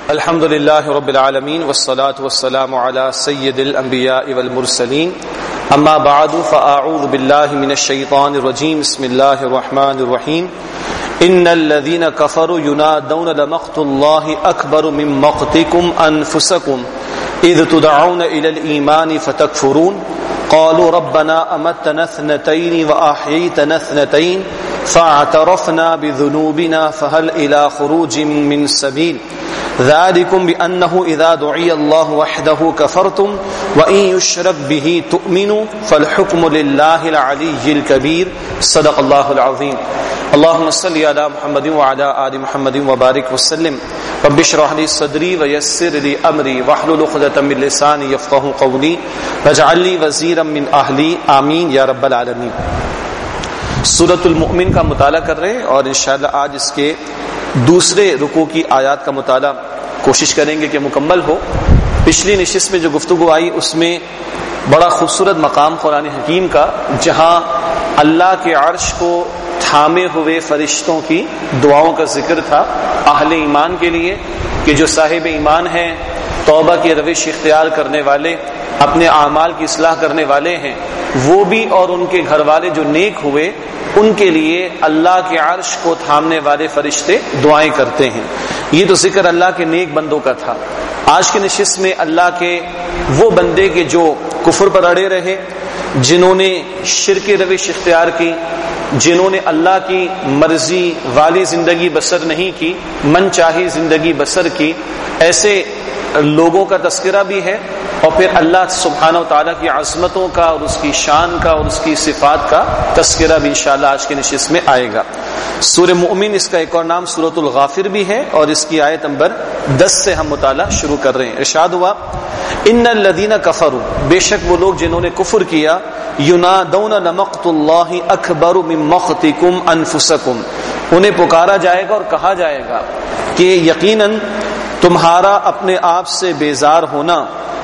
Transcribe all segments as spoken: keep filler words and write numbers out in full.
الحمد للہ رب العالمین والصلاة والسلام علی سید الانبیاء والمرسلین اما بعد فاعوذ باللہ من الشیطان الرجیم بسم اللہ الرحمن الرحیم ان الذین کفروا ینادون لمقت اللہ اکبر من مقتکم انفسکم اذ تدعون الى الایمان فتکفرون قالوا ربنا امتنا اثنتین واحییتنا اثنتین فاعترفنا بذنوبنا فهل الى خروج من سبیل ذلكم بأنه إذا دعي الله وحده كفرتم وإن يشرك به تؤمنوا فالحكم لله العلي الكبير صدق الله العظيم اللهم صل على محمد وعلى آل محمد وبارك وسلم رب اشرح لي صدري ويسر لي أمري واحلل عقدة من لساني يفقهوا قولي واجعل لي وزيرا من أهلي آمين يا رب العالمين. سورۃ المؤمن کا مطالعہ کر رہے ہیں اور انشاءاللہ آج اس کے دوسرے رکوع کی آیات کا مطالعہ کوشش کریں گے کہ مکمل ہو. پچھلی نشست میں جو گفتگو آئی اس میں بڑا خوبصورت مقام قرآن حکیم کا، جہاں اللہ کے عرش کو تھامے ہوئے فرشتوں کی دعاؤں کا ذکر تھا اہل ایمان کے لیے، کہ جو صاحب ایمان ہیں، توبہ کی روش اختیار کرنے والے، اپنے اعمال کی اصلاح کرنے والے ہیں، وہ بھی اور ان کے گھر والے جو نیک ہوئے، ان کے لیے اللہ کے عرش کو تھامنے والے فرشتے دعائیں کرتے ہیں. یہ تو ذکر اللہ کے نیک بندوں کا تھا. آج کی نشست میں اللہ کے وہ بندے کے جو کفر پر اڑے رہے، جنہوں نے شرک روش اختیار کی، جنہوں نے اللہ کی مرضی والی زندگی بسر نہیں کی، من چاہی زندگی بسر کی، ایسے لوگوں کا تذکرہ بھی ہے، اور پھر اللہ سبحانہ و تعالیٰ کی عظمتوں کا اور اس کی شان کا اور اس کی صفات کا تذکرہ بھی انشاءاللہ آج کی نشست میں آئے گا. سورہ مؤمن اس کا ایک اور نام سورۃ الغافر بھی ہے، اور اس کی آیت نمبر دس سے ہم مطالعہ شروع کر رہے ہیں. ارشاد ہوا ان الذین کفروا، بے شک وہ لوگ جنہوں نے کفر کیا، ینادون لمقت اللہ اکبر من مقتکم انفسکم، انہیں پکارا جائے گا اور کہا جائے گا کہ یقیناً تمہارا اپنے آپ سے بیزار ہونا،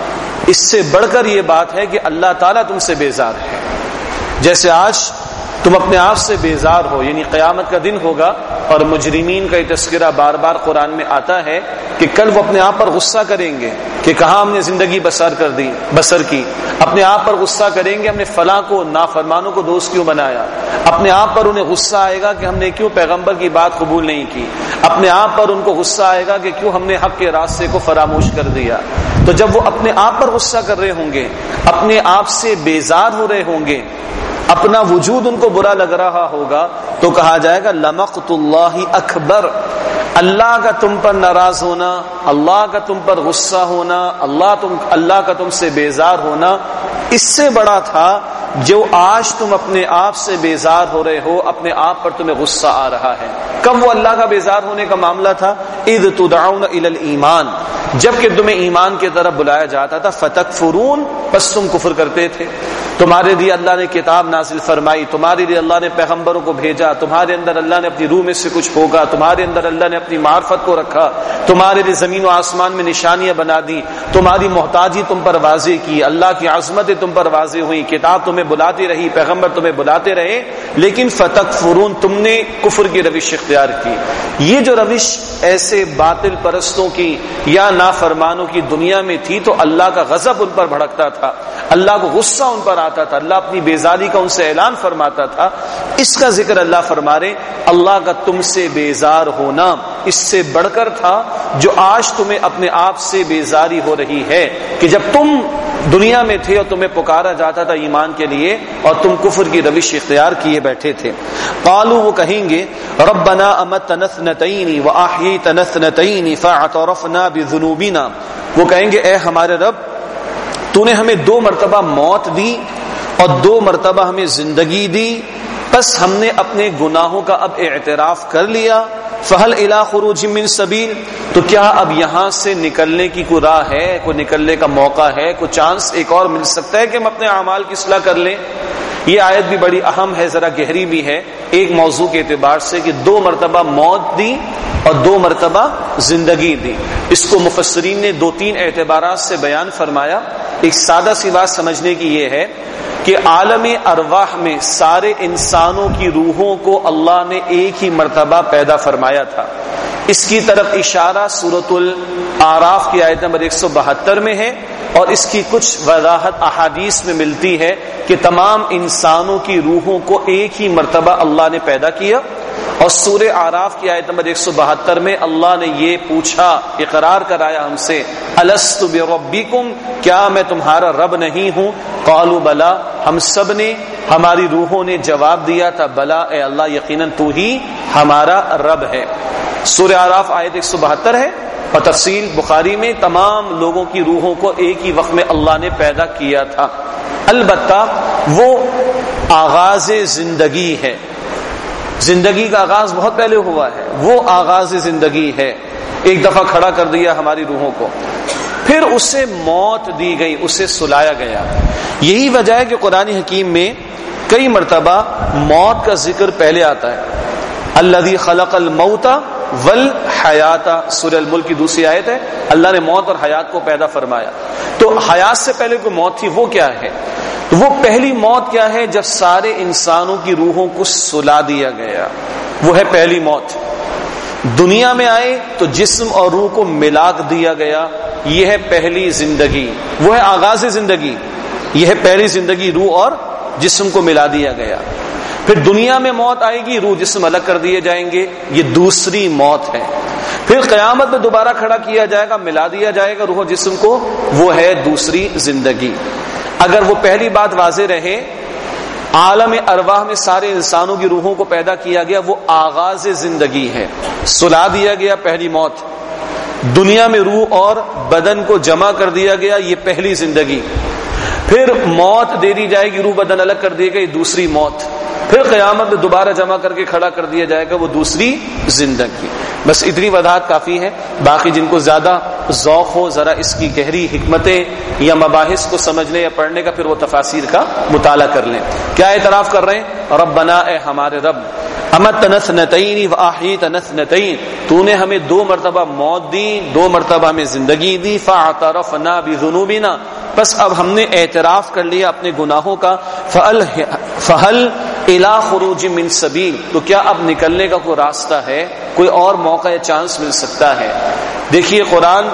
اس سے بڑھ کر یہ بات ہے کہ اللہ تعالیٰ تم سے بیزار ہے. جیسے آج تم اپنے آپ سے بیزار ہو، یعنی قیامت کا دن ہوگا اور مجرمین کا یہ تذکرہ بار بار قرآن میں آتا ہے کہ کل وہ اپنے آپ پر غصہ کریں گے کہ کہاں ہم نے زندگی بسر کر دی بسر کی، اپنے آپ پر غصہ کریں گے ہم نے فلاں کو نافرمانوں کو دوست کیوں بنایا، اپنے آپ پر انہیں غصہ آئے گا کہ ہم نے کیوں پیغمبر کی بات قبول نہیں کی، اپنے آپ پر ان کو غصہ آئے گا کہ کیوں ہم نے حق کے راستے کو فراموش کر دیا. تو جب وہ اپنے آپ پر غصہ کر رہے ہوں گے، اپنے آپ سے بیزار ہو رہے ہوں گے، اپنا وجود ان کو برا لگ رہا ہوگا، تو کہا جائے گا لمقت اللہ اکبر، اللہ کا تم پر ناراض ہونا، اللہ کا تم پر غصہ ہونا، اللہ تم اللہ کا تم سے بیزار ہونا اس سے بڑا تھا جو آج تم اپنے آپ سے بیزار ہو رہے ہو، اپنے آپ پر تمہیں غصہ آ رہا ہے. کب وہ اللہ کا بیزار ہونے کا معاملہ تھا؟ اذ تدعون الی الایمان، جب کہ تمہیں ایمان کی طرف بلایا جاتا تھا، فتکفرون، پس تم کفر کرتے تھے. تمہارے لیے اللہ نے کتاب نازل فرمائی، تمہارے لیے اللہ نے پیغمبروں کو بھیجا، تمہارے اندر اللہ نے اپنی روح میں سے کچھ ہوگا، تمہارے اندر اللہ نے اپنی معرفت کو رکھا، تمہارے لیے زمین و آسمان میں نشانیاں بنا دی، تمہاری محتاجی تم پر واضح کی، اللہ کی عظمتیں تم پر واضح ہوئی، کتاب تمہیں بلاتی رہی، پیغمبر تمہیں بلاتے رہے، لیکن فتکفرون، تم نے کفر کی روش اختیار کی. یہ جو روش ایسے باطل پرستوں کی یا نافرمانوں کی دنیا میں تھی تو اللہ کا غضب ان پر بھڑکتا تھا، اللہ کو غصہ ان پر آتا تھا، اللہ اپنی بیزاری کا ان سے اعلان فرماتا تھا. اس کا ذکر اللہ فرما رہے اللہ کا تم سے بیزار ہونا اس سے بڑھ کر تھا جو آج تمہیں اپنے آپ سے بیزاری ہو رہی ہے، کہ جب تم دنیا میں تھے اور تمہیں پکارا جاتا تھا ایمان کے لیے اور تم کفر کی روش اختیار کیے بیٹھے تھے. قالوا، وہ کہیں گے ربنا امتنا اثنتین واحییتنا اثنتین فاعترفنا بذنوبنا، وہ کہیں گے اے ہمارے رب تو نے ہمیں دو مرتبہ موت دی اور دو مرتبہ ہمیں زندگی دی، بس ہم نے اپنے گناہوں کا اب اعتراف کر لیا. فہل الی خروج من سبیل، تو کیا اب یہاں سے نکلنے کی کوئی راہ ہے، کوئی نکلنے کا موقع ہے، کوئی چانس ایک اور مل سکتا ہے کہ ہم اپنے اعمال کی اصلاح کر لیں. یہ آیت بھی بڑی اہم ہے، ذرا گہری بھی ہے ایک موضوع کے اعتبار سے کہ دو مرتبہ موت دی اور دو مرتبہ زندگی دی. اس کو مفسرین نے دو تین اعتبارات سے بیان فرمایا. ایک سادہ سی بات سمجھنے کی یہ ہے کہ عالم ارواح میں سارے انسانوں کی روحوں کو اللہ نے ایک ہی مرتبہ پیدا فرمایا تھا. اس کی طرف اشارہ سورۃ الاعراف کی آیت نمبر ایک سو بہتر میں ہے، اور اس کی کچھ وضاحت احادیث میں ملتی ہے کہ تمام انسانوں کی روحوں کو ایک ہی مرتبہ اللہ نے پیدا کیا، اور سورہ اعراف کی آیت نمبر ایک سو بہتر میں اللہ نے یہ پوچھا، اقرار کرایا ہم سے، الست بربکم، کیا میں تمہارا رب نہیں ہوں؟ قالوا بلا، ہم سب نے، ہماری روحوں نے جواب دیا تھا، بلا اے اللہ، یقیناً تو ہی ہمارا رب ہے۔ سورہ اعراف آیت ایک سو بہتر ہے، اور تفصیل بخاری میں تمام لوگوں کی روحوں کو ایک ہی وقت میں اللہ نے پیدا کیا تھا۔ البتہ وہ آغاز زندگی ہے، زندگی کا آغاز بہت پہلے ہوا ہے، وہ آغاز زندگی ہے، ایک دفعہ کھڑا کر دیا ہماری روحوں کو، پھر اسے موت دی گئی، اسے سلایا گیا۔ یہی وجہ ہے کہ قرآن حکیم میں کئی مرتبہ موت کا ذکر پہلے آتا ہے۔ الذی خلق الموت والحیات، سورہ الملک کی دوسری آیت ہے، اللہ نے موت اور حیات کو پیدا فرمایا۔ تو حیات سے پہلے کوئی موت تھی، وہ کیا ہے؟ وہ پہلی موت کیا ہے؟ جب سارے انسانوں کی روحوں کو سلا دیا گیا، وہ ہے پہلی موت۔ دنیا میں آئے تو جسم اور روح کو ملا دیا گیا، یہ ہے پہلی زندگی، وہ ہے آغاز زندگی، یہ ہے پہلی زندگی، روح اور جسم کو ملا دیا گیا۔ پھر دنیا میں موت آئے گی، روح جسم الگ کر دیے جائیں گے، یہ دوسری موت ہے۔ پھر قیامت میں دوبارہ کھڑا کیا جائے گا، ملا دیا جائے گا روح و جسم کو، وہ ہے دوسری زندگی۔ اگر وہ پہلی بات واضح رہے، عالم ارواح میں سارے انسانوں کی روحوں کو پیدا کیا گیا، وہ آغاز زندگی ہے، سلا دیا گیا، پہلی موت۔ دنیا میں روح اور بدن کو جمع کر دیا گیا، یہ پہلی زندگی۔ پھر موت دے دی جائے گی، روح بدن الگ کر دیے گئے، دوسری موت۔ پھر قیامت میں دوبارہ جمع کر کے کھڑا کر دیا جائے گا، وہ دوسری زندگی۔ بس اتنی وضاحت کافی ہے، باقی جن کو زیادہ ذوق ہو ذرا اس کی گہری حکمتیں یا مباحث کو سمجھنے یا پڑھنے کا، پھر وہ تفاسیر کا مطالعہ کر لیں۔ کیا اعتراف کر رہے ہیں؟ ربنا، اے ہمارے رب، امتنا اثنتین واحییتنا اثنتین، تو نے ہمیں دو مرتبہ موت دی، دو مرتبہ ہمیں زندگی دی، فاعترفنا بذنوبنا، بس اب ہم نے اعتراف کر لیا اپنے گناہوں کا، فہل الی خروج من سبیل، تو کیا اب نکلنے کا کوئی راستہ ہے، کوئی اور موقع یا چانس مل سکتا ہے؟ دیکھیے قرآن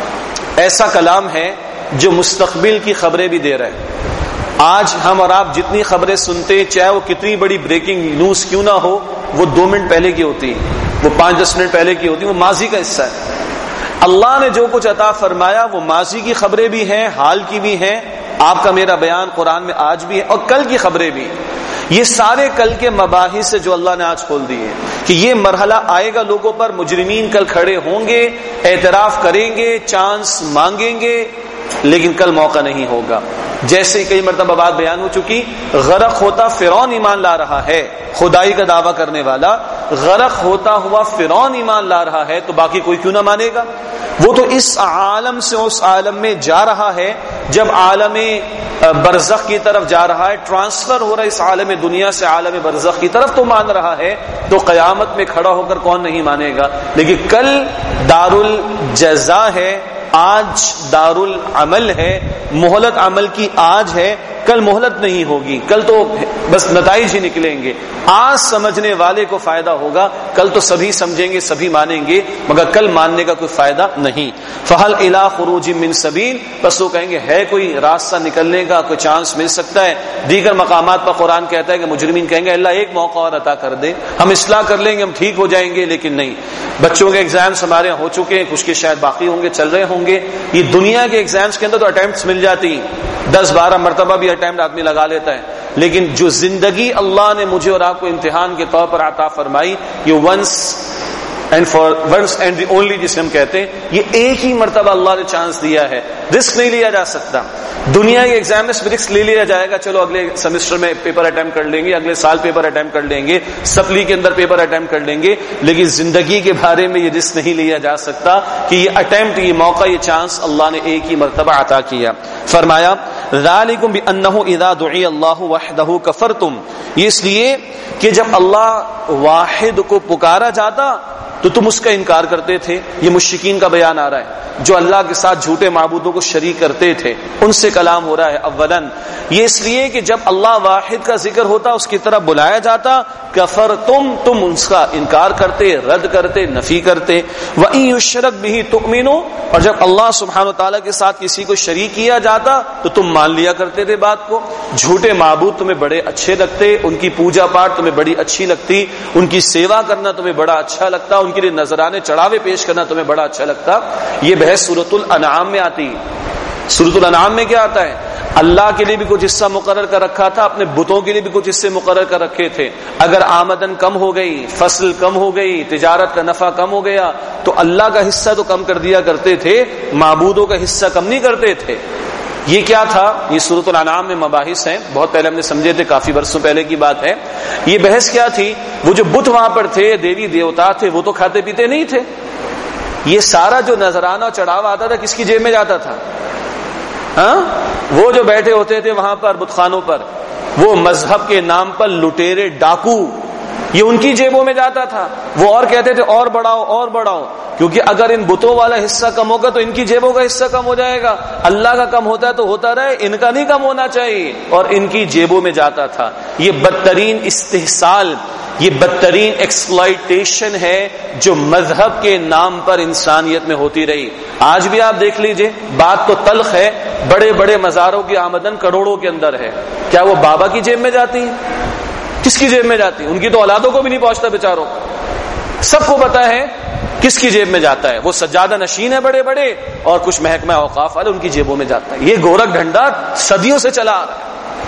ایسا کلام ہے جو مستقبل کی خبریں بھی دے رہا ہے۔ آج ہم اور آپ جتنی خبریں سنتے، چاہے وہ کتنی بڑی بریکنگ نیوز کیوں نہ ہو، وہ دو منٹ پہلے کی ہوتی ہے، وہ پانچ دس منٹ پہلے کی ہوتی ہے، وہ ماضی کا حصہ ہے۔ اللہ نے جو کچھ عطا فرمایا وہ ماضی کی خبریں بھی ہیں، حال کی بھی ہیں، آپ کا میرا بیان قرآن میں آج بھی ہے، اور کل کی خبریں بھی۔ یہ سارے کل کے مباحث جو اللہ نے آج کھول دیے کہ یہ مرحلہ آئے گا لوگوں پر، مجرمین کل کھڑے ہوں گے، اعتراف کریں گے، چانس مانگیں گے، لیکن کل موقع نہیں ہوگا۔ جیسے کئی مرتبہ بات بیان ہو چکی، غرق ہوتا فرعون ایمان لا رہا ہے، خدائی کا دعویٰ کرنے والا، غرق ہوتا ہوا فرعون ایمان لا رہا ہے، تو باقی کوئی کیوں نہ مانے گا؟ وہ تو اس عالم سے اس عالم میں جا رہا ہے، جب عالم برزخ کی طرف جا رہا ہے، ٹرانسفر ہو رہا ہے اس عالم دنیا سے عالم برزخ کی طرف، تو مان رہا ہے، تو قیامت میں کھڑا ہو کر کون نہیں مانے گا؟ لیکن کل دار الجزا ہے، آج دار العمل ہے، مہلت عمل کی آج ہے، کل مہلت نہیں ہوگی، کل تو بس نتائج ہی نکلیں گے۔ آج سمجھنے والے کو فائدہ ہوگا، کل تو سبھی سمجھیں گے، سبھی مانیں گے، مگر کل ماننے کا کوئی فائدہ نہیں۔ فہل الی خروج من سبیل، بس وہ کہیں گے ہے کوئی راستہ نکلنے کا، کوئی چانس مل سکتا ہے۔ دیگر مقامات پر قرآن کہتا ہے کہ مجرمین کہیں گے اللہ ایک موقع اور عطا کر دے، ہم اصلاح کر لیں گے، ہم ٹھیک ہو جائیں گے، لیکن نہیں۔ بچوں کے ایگزامس ہمارے ہو چکے ہیں، کچھ کے شاید باقی ہوں گے، چل رہے ہوں گے۔ یہ دنیا کے ایگزامس کے اندر تو اٹیمپٹس مل جاتی ہیں، دس بارہ مرتبہ بھی اٹیمپٹ آدمی لگا لیتا ہے، لیکن جو زندگی اللہ نے مجھے اور آپ کو امتحان کے طور پر عطا فرمائی، یہ once and for once and the only جسے ہم کہتے ہیں، یہ ایک ہی مرتبہ اللہ نے چانس دیا ہے، رسک نہیں لیا جا سکتا۔ دنیا کے ایگزام میں رسک لے لیا جائے گا، چلو اگلے سیمسٹر میں پیپر اٹیمپٹ کر لیں گے، اگلے سال پیپر اٹیمپٹ کر لیں گے، سپلی کے اندر پیپر اٹیمپٹ کر لیں گے، لیکن زندگی کے بارے میں یہ رسک نہیں لیا جا سکتا کہ یہ اٹیمپٹ، یہ موقع، یہ چانس اللہ نے ایک ہی مرتبہ عطا کیا۔ فرمایا ذالکم بانہ اذا دعی اللہ وحدہ کفرتم، یہ اس لیے کہ جب اللہ واحد کو پکارا جاتا تو تم اس کا انکار کرتے تھے. یہ مشرکین کا بیان آ رہا ہے جو اللہ کے ساتھ جھوٹے معبودوں کو شریک کرتے تھے, ان سے کلام ہو رہا ہے. اولاً یہ اس لیے کہ جب اللہ واحد کا ذکر ہوتا اس کی طرف بلایا جاتا, کفرتم تم اس کا انکار کرتے, رد کرتے, نفی کرتے. وَإِن يُشْرَكْ بِهِ تُؤْمِنُوا, اور جب اللہ سبحانہ وتعالی کے ساتھ کسی کو شریک کیا جاتا تو تم مان لیا کرتے تھے بات کو. جھوٹے معبود تمہیں بڑے اچھے لگتے, ان کی پوجا پاٹ تمہیں بڑی اچھی لگتی, ان کی سیوا کرنا تمہیں بڑا اچھا لگتا, ان کے لیے نذرانے چڑھاوے پیش کرنا تمہیں بڑا اچھا لگتا. یہ بحث سورۃ الانعام میں آتی. سورۃ الانعام میں کیا آتا ہے؟ اللہ کے لیے بھی کچھ حصہ مقرر کر رکھا تھا, اپنے بتوں کے لیے بھی کچھ حصے مقرر کر رکھے تھے. اگر آمدن کم ہو گئی, فصل کم ہو گئی, تجارت کا نفع کم ہو گیا تو اللہ کا حصہ تو کم کر دیا کرتے تھے, معبودوں کا حصہ کم نہیں کرتے تھے. یہ کیا تھا؟ یہ سورۃ الانعام میں مباحث ہیں, بہت پہلے ہم نے سمجھے تھے, کافی برسوں پہلے کی بات ہے. یہ بحث کیا تھی؟ وہ جو بت وہاں پر تھے, دیوی دیوتا تھے, وہ تو کھاتے پیتے نہیں تھے. یہ سارا جو نذرانہ اور چڑھاوا آتا تھا کس کی جیب میں جاتا تھا؟ ہاں, وہ جو بیٹھے ہوتے تھے وہاں پر بت خانوں پر, وہ مذہب کے نام پر لٹیرے ڈاکو, یہ ان کی جیبوں میں جاتا تھا. وہ اور کہتے تھے اور بڑھاؤ اور بڑھاؤ, کیونکہ اگر ان بتوں والا حصہ کم ہوگا تو ان کی جیبوں کا حصہ کم ہو جائے گا. اللہ کا کم ہوتا ہے تو ہوتا رہے, ان کا نہیں کم ہونا چاہیے, اور ان کی جیبوں میں جاتا تھا. یہ بدترین استحصال, یہ بدترین ایکسپلائٹیشن ہے جو مذہب کے نام پر انسانیت میں ہوتی رہی. آج بھی آپ دیکھ لیجئے, بات تو تلخ ہے, بڑے بڑے مزاروں کی آمدن کروڑوں کے اندر ہے. کیا وہ بابا کی جیب میں جاتی ہے؟ کس کی جیب میں جاتی ہے؟ ان کی تو اولادوں کو بھی نہیں پہنچتا بیچاروں. سب کو پتا ہے کس کی جیب میں جاتا ہے. وہ سجادہ نشین ہے بڑے بڑے, اور کچھ محکمہ اوقاف والے, ان کی جیبوں میں جاتا ہے. یہ گورکھ ڈھنڈا صدیوں سے چلا آ رہا ہے.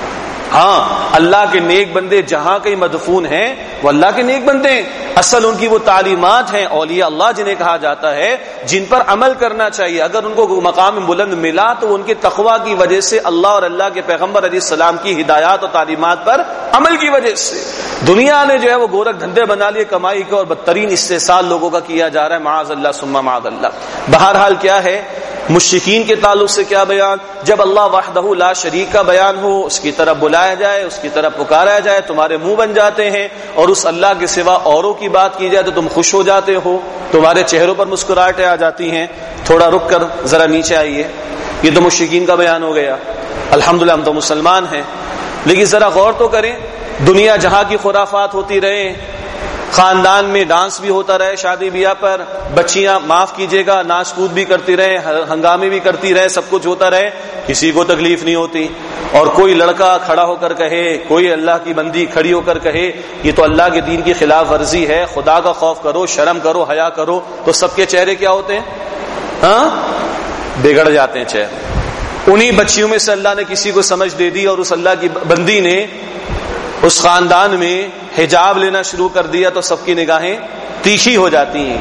ہاں, اللہ کے نیک بندے جہاں کہیں مدفون ہیں وہ اللہ کے نیک بندے ہیں. اصل ان کی وہ تعلیمات ہیں, اولیاء اللہ جنہیں کہا جاتا ہے, جن پر عمل کرنا چاہیے. اگر ان کو مقام بلند ملا تو ان کے تقوی کی وجہ سے, اللہ اور اللہ کے پیغمبر علیہ السلام کی ہدایات اور تعلیمات پر عمل کی وجہ سے. دنیا نے جو ہے وہ گورکھ دھندے بنا لیے کمائی کے, اور بدترین استحصال لوگوں کا کیا جا رہا ہے. معاذ اللہ ثم معاذ اللہ. بہرحال کیا ہے, مشرکین کے تعلق سے کیا بیان؟ جب اللہ وحدہ لا شریک کا بیان ہو, اس کی طرف بلایا جائے, اس کی طرف پکارا جائے, تمہارے منہ بن جاتے ہیں, اور اس اللہ کے سوا اوروں کی بات کی جائے تو تم خوش ہو جاتے ہو, تمہارے چہروں پر مسکراہٹیں آ جاتی ہیں. تھوڑا رک کر ذرا نیچے آئیے. یہ تو مشرکین کا بیان ہو گیا. الحمدللہ ہم تو مسلمان ہیں, لیکن ذرا غور تو کریں, دنیا جہاں کی خرافات ہوتی رہے, خاندان میں ڈانس بھی ہوتا رہے, شادی بیاہ پر بچیاں معاف کیجیے گا ناچ کود بھی کرتی رہے, ہنگامے بھی کرتی رہے, سب کچھ ہوتا رہے, کسی کو تکلیف نہیں ہوتی. اور کوئی لڑکا کھڑا ہو کر کہے, کوئی اللہ کی بندی کھڑی ہو کر کہے یہ تو اللہ کے دین کی خلاف ورزی ہے, خدا کا خوف کرو, شرم کرو, حیا کرو, تو سب کے چہرے کیا ہوتے ہیں؟ ہاں, بگڑ جاتے ہیں چہرے. انہی بچیوں میں سے اللہ نے کسی کو سمجھ دے دی, اور اس اللہ کی بندی نے اس خاندان میں حجاب لینا شروع کر دیا تو سب کی نگاہیں تیکھی ہو جاتی ہیں,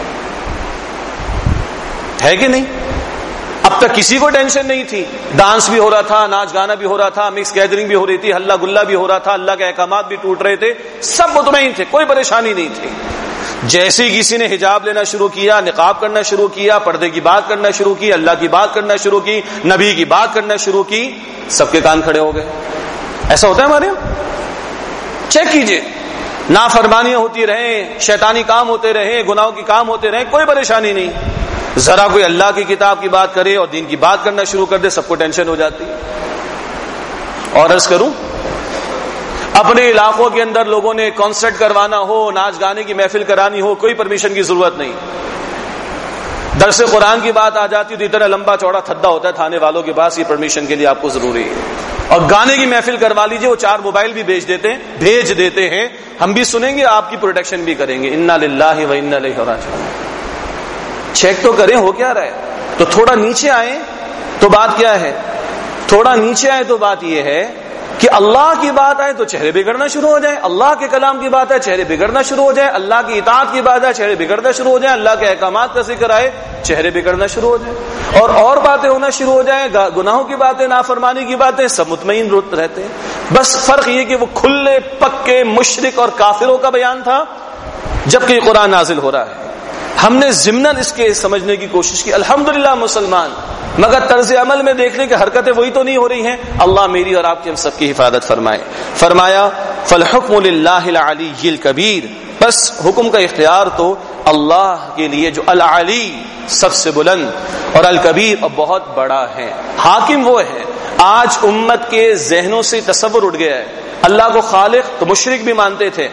ہے کہ نہیں؟ اب تک کسی کو ٹینشن نہیں تھی, ڈانس بھی ہو رہا تھا, ناچ گانا بھی ہو رہا تھا, مکس گیدرنگ بھی ہو رہی تھی, ہلا گلا بھی ہو رہا تھا, اللہ کے احکامات بھی ٹوٹ رہے تھے, سب مطمئن تھے, کوئی پریشانی نہیں تھی. جیسے ہی کسی نے حجاب لینا شروع کیا, نقاب کرنا شروع کیا, پردے کی بات کرنا شروع کی, اللہ کی بات کرنا شروع کی, نبی کی بات کرنا شروع کی, سب کے کان کھڑے ہو گئے. ایسا ہوتا ہے ہمارے یہاں؟ چیک کیجئے, نافرمانیاں ہوتی رہیں, شیطانی کام ہوتے رہیں, گناہوں کی کام ہوتے رہیں, کوئی پریشانی نہیں. ذرا کوئی اللہ کی کتاب کی بات کرے اور دین کی بات کرنا شروع کر دے, سب کو ٹینشن ہو جاتی. اور عرض کروں, اپنے علاقوں کے اندر لوگوں نے کانسرٹ کروانا ہو, ناچ گانے کی محفل کرانی ہو, کوئی پرمیشن کی ضرورت نہیں. درس قرآن کی بات آ جاتی تو اتنا لمبا چوڑا تھدا ہوتا ہے تھانے والوں کے پاس, یہ پرمیشن کے لیے آپ کو ضروری ہے. اور گانے کی محفل کروا لیجئے, وہ چار موبائل بھی بھیج دیتے ہیں, بھیج دیتے ہیں, ہم بھی سنیں گے, آپ کی پروٹیکشن بھی کریں گے. انا للہ و انا الیہ راجعون. چیک تو کریں ہو کیا رہا ہے. تو تھوڑا نیچے آئیں تو بات کیا ہے, تھوڑا نیچے آئے تو بات یہ ہے کہ اللہ کی بات آئے تو چہرے بگڑنا شروع ہو جائے, اللہ کے کلام کی بات آئے چہرے بگڑنا شروع ہو جائے, اللہ کی اطاعت کی بات آئے چہرے بگڑنا شروع ہو جائے, اللہ کے احکامات کا ذکر آئے چہرے بگڑنا شروع ہو جائے, اور اور باتیں ہونا شروع ہو جائیں, گناہوں کی باتیں, نافرمانی کی باتیں, سب مطمئن رہتے ہیں. بس فرق یہ کہ وہ کھلے پکے مشرک اور کافروں کا بیان تھا, جبکہ یہ قرآن نازل ہو رہا ہے. ہم نے ضمناً اس کے سمجھنے کی کوشش کی, الحمدللہ مسلمان, مگر طرز عمل میں دیکھنے کہ حرکتیں وہی تو نہیں ہو رہی ہیں. اللہ میری اور آپ کی ہم سب کی حفاظت فرمائے. فرمایا فالحکم للہ العلی الکبیر, بس حکم کا اختیار تو اللہ کے لیے جو العلی سب سے بلند اور الکبیر اور بہت بڑا ہے. حاکم وہ ہے. آج امت کے ذہنوں سے تصور اٹھ گیا ہے. اللہ کو خالق تو مشرک بھی مانتے تھے,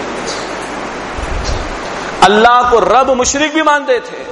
اللہ کو رب مشرک بھی مانتے تھے,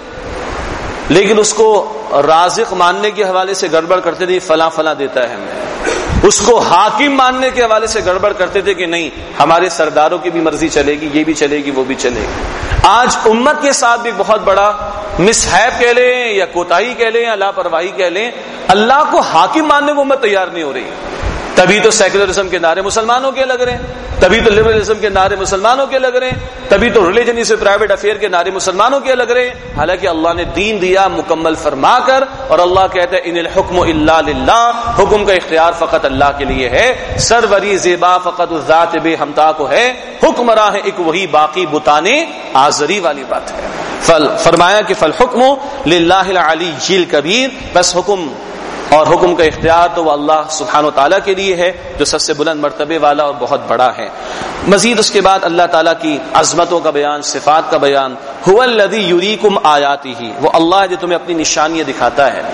لیکن اس کو رازق ماننے کے حوالے سے گڑبڑ کرتے تھے, فلاں فلاں دیتا ہے ہمیں. اس کو حاکم ماننے کے حوالے سے گڑبڑ کرتے تھے کہ نہیں ہمارے سرداروں کی بھی مرضی چلے گی, یہ بھی چلے گی وہ بھی چلے گی. آج امت کے ساتھ بھی بہت بڑا مسہیپ کہہ لیں یا کوتاہی کہہ لیں یا لاپرواہی کہہ لیں, اللہ کو حاکم ماننے کو امت تیار نہیں ہو رہی. تبھی تو سیکولرزم کے نعرے مسلمانوں کے لگ رہے ہیں, تبھی تو لبرلزم کے نعرے مسلمانوں کے لگ رہے ہیں, تبھی تو ریلیجن سے پرائیویٹ افیئر کے نعرے مسلمانوں کے لگ رہے ہیں. حالانکہ اللہ نے دین دیا مکمل فرما کر, اور اللہ کہتا ہے ان الحکم الا للہ, حکم کا اختیار فقط اللہ کے لیے ہے. سروری زیبا فقط الذات بے ہمتا کو ہے, حکمراں ہے ایک وہی باقی بتانے آزری والی بات ہے. فل فرمایا کہ فالحکم للہ العلی الکبیر, بس حکم اور حکم کا اختیار تو وہ اللہ سبحانہ و تعالیٰ کے لیے ہے جو سب سے بلند مرتبے والا اور بہت بڑا ہے. مزید اس کے بعد اللہ تعالیٰ کی عظمتوں کا بیان, صفات کا بیان. هو الذی یریکم آیاتہ, وہ اللہ جو تمہیں اپنی نشانیاں دکھاتا ہے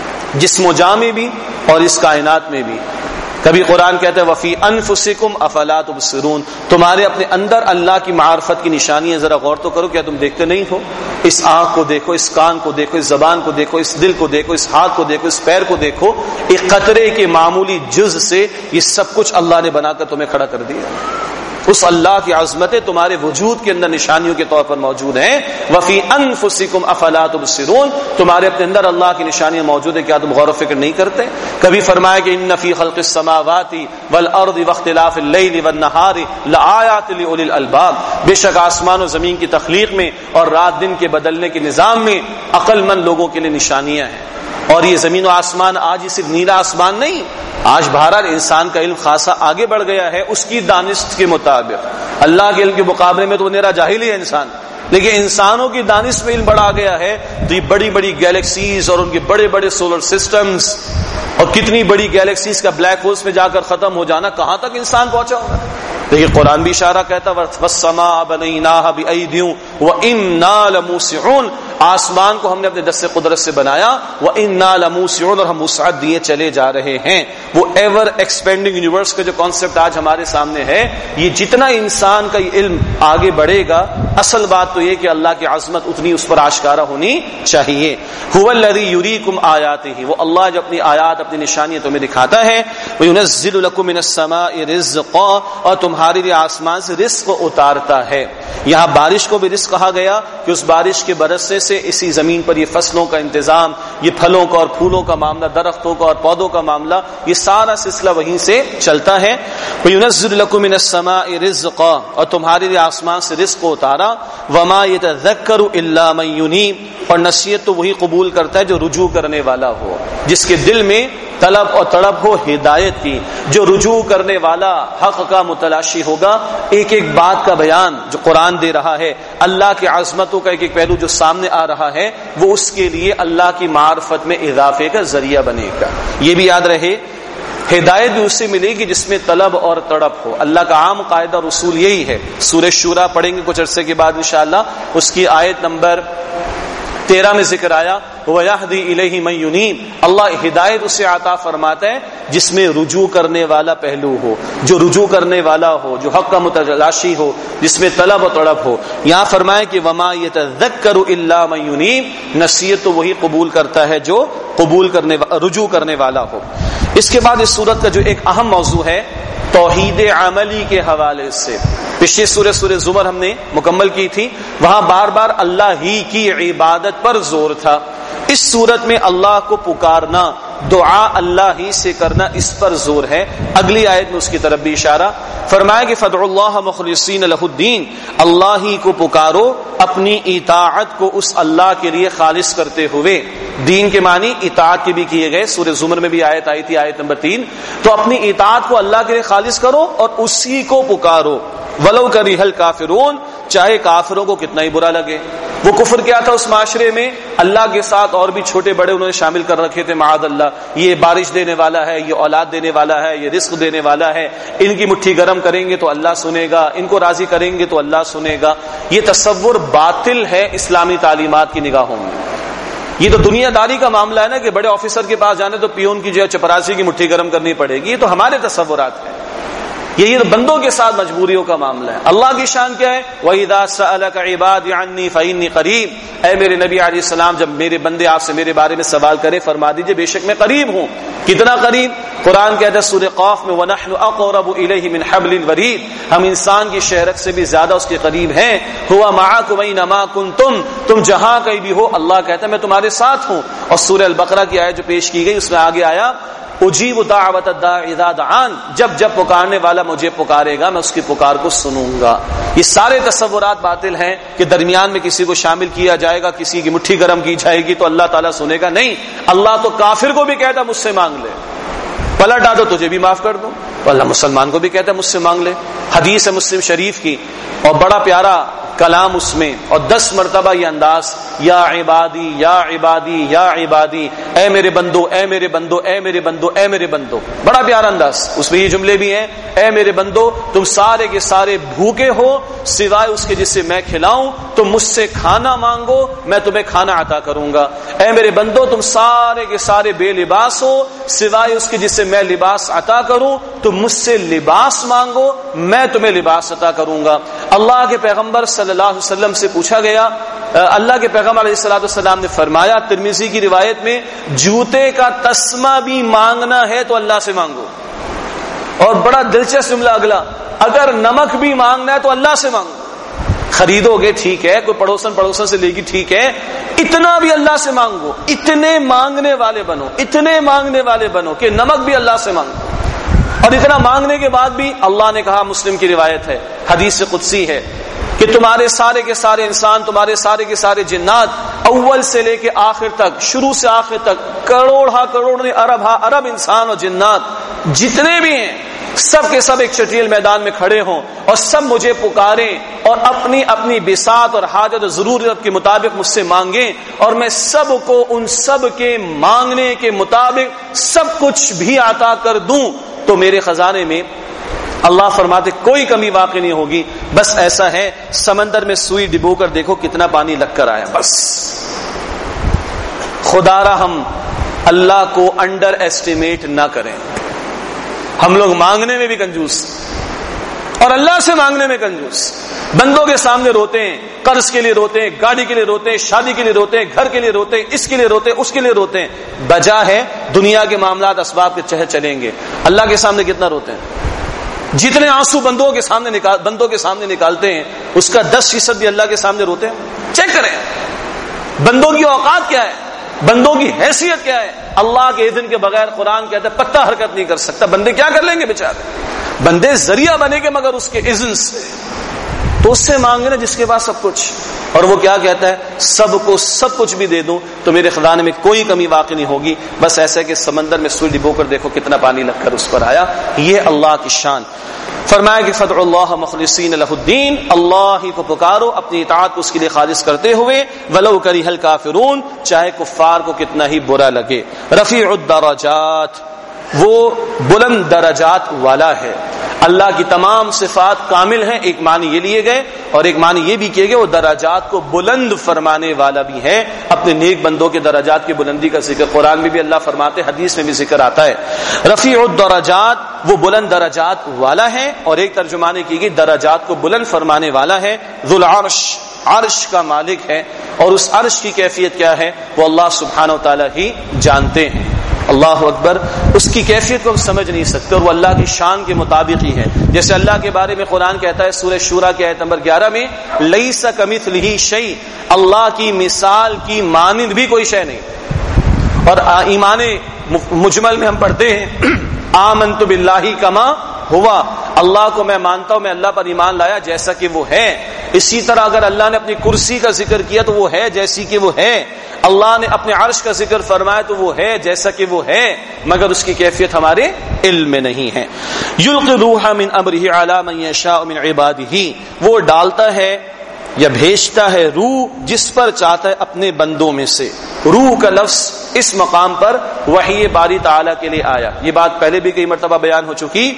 جسم و جاں میں بھی اور اس کائنات میں بھی. کبھی قرآن کہتا ہے وفی انفسکم افلا تبصرون, تمہارے اپنے اندر اللہ کی معرفت کی نشانیاں ذرا غور تو کرو, کیا تم دیکھتے نہیں ہو؟ اس آنکھ کو دیکھو, اس کان کو دیکھو, اس زبان کو دیکھو, اس دل کو دیکھو, اس ہاتھ کو دیکھو, اس پیر کو دیکھو. ایک قطرے کے معمولی جز سے یہ سب کچھ اللہ نے بنا کر تمہیں کھڑا کر دیا. اس اللہ کی عظمتیں تمہارے وجود کے اندر نشانیوں کے طور پر موجود ہیں. وفی انفسکم افلا تبصرون, تمہارے اپنے اندر اللہ کی نشانیاں موجود ہیں, کیا تم غور و فکر نہیں کرتے؟ کبھی فرمایا کہ ان فی خلق السماوات والارض واختلاف اللیل والنہار لآیات لأولی الالباب, بے شک آسمان و زمین کی تخلیق میں اور رات دن کے بدلنے کے نظام میں عقل مند لوگوں کے لیے نشانیاں ہیں. اور یہ زمین و آسمان آج یہ صرف نیلا آسمان نہیں, آج بہرحال انسان کا علم خاصا آگے بڑھ گیا ہے اس کی دانست کے مطابق. اللہ کے علم کے مقابلے میں تو وہ نیرا جاہل ہی ہے انسان, لیکن انسانوں کی دانش میں علم بڑھا گیا ہے. تو یہ بڑی بڑی گیلیکسیز اور ان کے بڑے بڑے سولر سسٹمز اور کتنی بڑی گیلیکسیز کا بلیک ہولز میں جا کر ختم ہو جانا, کہاں تک انسان پہنچا ہوگا. دیکھیے قرآن بھی اشارہ کہتا والسماء بنیناها بأیدی وإنا لموسعون, آسمان کو ہم نے اپنے دست قدرت سے بنایا, وإنا لموسعون, اور ہم وسعت دیے چلے جا رہے ہیں. وہ ایور ایکسپینڈنگ یونیورس کا جو کانسیپٹ آج ہمارے سامنے ہے, یہ جتنا انسان کا یہ علم آگے بڑھے گا, اصل بات تو یہ کہ اللہ کی عظمت اتنی اس پر آشکارا ہونی چاہیے. هو الذی یریکم آیاتہ, وہ اللہ جو اپنی آیات اپنی نشانیاں تمہیں دکھاتا ہے. وینزل لکم من السماء رزقا, اور تمہارے لیے آسمان سے رزق اتارتا ہے. یہاں بارش کو بھی رزق کہا گیا کہ اس بارش کے برسنے سے اسی زمین پر یہ فصلوں کا انتظام, یہ پھلوں کا اور پھولوں کا معاملہ, درختوں کا اور پودوں کا معاملہ, یہ سارا سلسلہ وہیں سے چلتا ہے. وینزل لکم من السماء رزقا, اور تمہارے لیے آسمان سے رزق اتارا. وما یتذکر الا من ینیب, اور نصیحت تو وہی قبول کرتا ہے جو رجوع کرنے والا ہو, جس کے دل میں طلب اور تڑپ ہو ہدایت کی, جو رجوع کرنے والا حق کا متلاشی ہوگا. ایک ایک بات کا بیان جو قرآن دے رہا ہے, اللہ کی عظمتوں کا ایک ایک پہلو جو سامنے آ رہا ہے, وہ اس کے لیے اللہ کی معرفت میں اضافے کا ذریعہ بنے گا. یہ بھی یاد رہے, ہدایت بھی اس سے ملے گی جس میں طلب اور تڑپ ہو. اللہ کا عام قاعدہ اور اصول یہی ہے. سورہ شورا پڑھیں گے کچھ عرصے کے بعد انشاءاللہ, اس کی آیت نمبر تیرہ میں ذکر آیا وَيَهْدِي إِلَيْهِ مَن يُنِيبُ, اللہ ہدایت اسے عطا فرماتا ہے جس میں رجوع کرنے والا پہلو ہو, جو رجوع کرنے والا ہو, جو حق کا متلاشی ہو, جس میں طلب و تڑپ ہو. یہاں فرمائے کہ وَمَا يَتَذَكَّرُ إِلَّا مَن يُنِيبُ, نصیحت تو وہی قبول کرتا ہے جو قبول کرنے رجوع کرنے والا ہو. اس کے بعد اس سورت کا جو ایک اہم موضوع ہے توحید عملی کے حوالے سے, پچھلی سورہ سورہ زمر ہم نے مکمل کی تھی, وہاں بار بار اللہ ہی کی عبادت پر زور تھا. اس صورت میں اللہ کو پکارنا, دعا اللہ ہی سے کرنا, اس پر زور ہے. اگلی آیت میں اس کی طرف بھی اشارہ فرمایا کہ فدعوا اللہ مخلصین لہ الدین, اللہ ہی کو پکارو اپنی اطاعت کو اس اللہ کے لیے خالص کرتے ہوئے. دین کے معنی اطاعت کے بھی کیے گئے, سورہ زمر میں بھی آیت آئی تھی, آیت نمبر تین. تو اپنی اطاعت کو اللہ کے لیے خالص کرو اور اسی کو پکارو. ولو کرہ الکافرون, چاہے کافروں کو کتنا ہی برا لگے. وہ کفر کیا تھا اس معاشرے میں؟ اللہ کے ساتھ اور بھی چھوٹے بڑے انہوں نے شامل کر رکھے تھے، معاذ اللہ، یہ بارش دینے والا ہے، یہ اولاد دینے والا ہے، یہ رزق دینے والا ہے، ان کی مٹھی گرم کریں گے تو اللہ سنے گا، ان کو راضی کریں گے تو اللہ سنے گا۔ یہ تصور باطل ہے اسلامی تعلیمات کی نگاہوں میں۔ یہ تو دنیا داری کا معاملہ ہے نا کہ بڑے آفیسر کے پاس جانے تو پیون کی جو ہے چپراسی کی مٹھی گرم کرنی پڑے گی، یہ تو ہمارے تصورات ہیں، یہ بندوں کے ساتھ مجبوریوں کا معاملہ ہے۔ اللہ کی شان کیا ہے؟ وَإِذَا سَأَلَكَ عِبَادِي عَنِّي فَإِنِّي قَرِيبٌ، اے میرے نبی علیہ السلام جب میرے بندے آپ سے میرے بارے میں سوال کریں فرما دیجئے بے شک میں قریب ہوں۔ کتنا قریب؟ قرآن کہتا ہے سورہ قاف میں وَنَحْنُ أَقْرَبُ إِلَيْهِ مِنْ حَبْلِ الْوَرِيدِ، ہم انسان کی شہرت سے بھی زیادہ اس کے قریب ہیں۔ هُوَ مَعَكُمْ أَيْنَمَا كُنْتُمْ، تم جہاں کہیں بھی ہو اللہ کہتا ہے میں تمہارے ساتھ ہوں۔ اور سورہ البقرہ کی آیت جو پیش کی گئی اس میں آگے آیا اجیب دعوت الداع اذا دعان، جب جب پکارنے والا مجھے پکارے گا میں اس کی پکار کو سنوں گا۔ یہ سارے تصورات باطل ہیں کہ درمیان میں کسی کو شامل کیا جائے گا، کسی کی مٹھی گرم کی جائے گی تو اللہ تعالیٰ سنے گا، نہیں، اللہ تو کافر کو بھی کہتا مجھ سے مانگ لے، پلٹ ڈالو تجھے بھی معاف کر دوں، تو اللہ مسلمان کو بھی کہتا ہے مجھ سے مانگ لے۔ حدیث ہے مسلم شریف کی اور بڑا پیارا کلام اس میں، اور دس مرتبہ یہ انداز یا عبادی یا عبادی یا عبادی، اے میرے بندو اے میرے بندو اے میرے بندو اے میرے بندو، بڑا پیارا انداز۔ اس میں یہ جملے بھی ہیں، اے میرے بندو تم سارے کے سارے بھوکے ہو سوائے اس کے جس سے میں کھلاؤں، تم مجھ سے کھانا مانگو میں تمہیں کھانا عطا کروں گا۔ اے میرے بندو تم سارے کے سارے بے لباس ہو سوائے اس کے جس سے میں لباس عطا کروں، تم مجھ سے لباس مانگو میں تمہیں لباس عطا کروں گا۔ اللہ کے پیغمبر صلی اللہ علیہ وسلم سے پوچھا گیا، اللہ کے پیغمبر علیہ الصلوۃ والسلام نے فرمایا ترمذی کی روایت میں، جوتے کا تسمہ بھی مانگنا ہے تو اللہ سے مانگو۔ اور بڑا دلچسپ جملہ اگلا، اگر نمک بھی مانگنا ہے تو اللہ سے مانگو۔ خریدو گے ٹھیک ہے، کوئی پڑوسن پڑوسن سے لے گی ٹھیک ہے، اتنا بھی اللہ سے مانگو، اتنے مانگنے والے بنو، اتنے مانگنے والے بنو کہ نمک بھی اللہ سے مانگو۔ اور اتنا مانگنے کے بعد بھی اللہ نے کہا، مسلم کی روایت ہے، حدیث قدسی ہے، کہ تمہارے سارے کے سارے انسان، تمہارے سارے کے سارے جنات، اول سے لے کے آخر تک، شروع سے آخر تک، کروڑ ہا کروڑ نہیں ارب ہا ارب انسان اور جنات جتنے بھی ہیں، سب کے سب ایک چٹیل میدان میں کھڑے ہوں اور سب مجھے پکاریں اور اپنی اپنی بساط اور حاجت اور ضرورت کے مطابق مجھ سے مانگیں، اور میں سب کو ان سب کے مانگنے کے مطابق سب کچھ بھی عطا کر دوں، تو میرے خزانے میں اللہ فرماتے کوئی کمی واقع نہیں ہوگی۔ بس ایسا ہے سمندر میں سوئی ڈبو کر دیکھو کتنا پانی لگ کر آیا، بس۔ خدا را ہم اللہ کو انڈر ایسٹیمیٹ نہ کریں۔ ہم لوگ مانگنے میں بھی کنجوس اور اللہ سے مانگنے میں کنجوس، بندوں کے سامنے روتے ہیں، قرض کے لیے روتے ہیں، گاڑی کے لیے روتے ہیں، شادی کے لیے روتے ہیں، گھر کے لیے روتے ہیں، اس کے لیے روتے ہیں، اس کے لیے روتے ہیں، بجا ہے دنیا کے معاملات اسباب کے چہے چلیں گے۔ اللہ کے سامنے کتنا روتے ہیں؟ جتنے آنسو بندوں کے سامنے نکال بندوں کے سامنے نکالتے ہیں اس کا دس فیصد بھی اللہ کے سامنے روتے ہیں۔ چیک کریں بندوں کی اوقات کیا ہے، بندوں کی حیثیت کیا ہے۔ اللہ کے اذن کے بغیر قرآن کہتا ہے پتہ حرکت نہیں کر سکتا۔ بندے کیا کر لیں گے بیچارے، بندے ذریعہ بنے گے مگر اس کے اذن سے، تو اس سے مانگے نا جس کے پاس سب کچھ۔ اور وہ کیا کہتا ہے، سب کو سب کچھ بھی دے دوں تو میرے خزانے میں کوئی کمی واقع نہیں ہوگی، بس ایسا ہے کہ سمندر میں سوئی ڈبو کر دیکھو کتنا پانی لگ کر اس پر آیا۔ یہ اللہ کی شان۔ فرمایا کہ فدعوا اللہ مخلصین لہ الدین، اللہ ہی کو پکارو اپنی اطاعت کو اس کے لیے خالص کرتے ہوئے، ولو کرہ الکافرون، چاہے کفار کو کتنا ہی برا لگے۔ رفیع الدرجات، وہ بلند درجات والا ہے۔ اللہ کی تمام صفات کامل ہیں، ایک معنی یہ لیے گئے اور ایک معنی یہ بھی کیے گئے وہ درجات کو بلند فرمانے والا بھی ہے۔ اپنے نیک بندوں کے درجات کی بلندی کا ذکر قرآن میں بھی اللہ فرماتے، حدیث میں بھی ذکر آتا ہے۔ رفیع الدرجات، وہ بلند درجات والا ہے، اور ایک ترجمہ نے کی گئی درجات کو بلند فرمانے والا ہے۔ ذو العرش، عرش کا مالک ہے، اور اس عرش کی کیفیت کیا ہے وہ اللہ سبحانہ و تعالی ہی جانتے ہیں۔ اللہ اکبر، اس کی کیفیت کو ہم سمجھ نہیں سکتے، اور وہ اللہ کی شان کے مطابق ہی ہے۔ جیسے اللہ کے بارے میں قرآن کہتا ہے سورہ شورى کی آیت نمبر گیارہ میں، لیس کمثلہ شیء، اللہ کی مثال کی مانند بھی کوئی شے نہیں۔ اور ایمان مجمل میں ہم پڑھتے ہیں آمنت باللہ کما ہوا، اللہ کو میں مانتا ہوں، میں اللہ پر ایمان لایا جیسا کہ وہ ہے۔ اسی طرح اگر اللہ نے اپنی کرسی کا ذکر کیا تو وہ ہے جیسی کہ وہ ہے، اللہ نے اپنے عرش کا ذکر فرمایا تو وہ ہے جیسا کہ وہ ہے، مگر اس کی کیفیت ہمارے علم میں نہیں ہے۔ یلقی الروح من امرہ علی من یشاء من عبادہ، وہ ڈالتا ہے یا بھیجتا ہے روح جس پر چاہتا ہے اپنے بندوں میں سے. روح کا لفظ اس مقام پر وحی باری تعالیٰ کے لیے آیا. یہ بات پہلے بھی کئی مرتبہ بیان ہو چکی.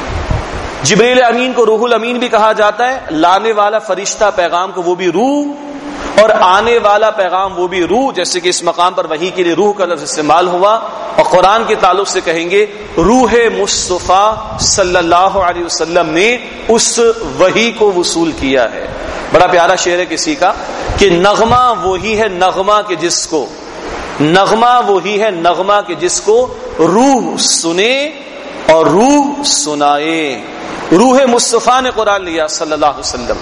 جبریل امین کو روح الامین بھی کہا جاتا ہے. لانے والا فرشتہ پیغام کو وہ بھی روح، اور آنے والا پیغام وہ بھی روح. جیسے کہ اس مقام پر وحی کے لیے روح کا لفظ استعمال ہوا. اور قرآن کے تعلق سے کہیں گے روح مصطفیٰ صلی اللہ علیہ وسلم نے اس وحی کو وصول کیا ہے. بڑا پیارا شعر ہے کسی کا کہ نغمہ وہی ہے نغمہ کہ جس کو نغمہ وہی ہے نغمہ کہ جس کو روح سنے اور روح سنائے. روح مصطفیٰ نے قرآن لیا صلی اللہ علیہ وسلم.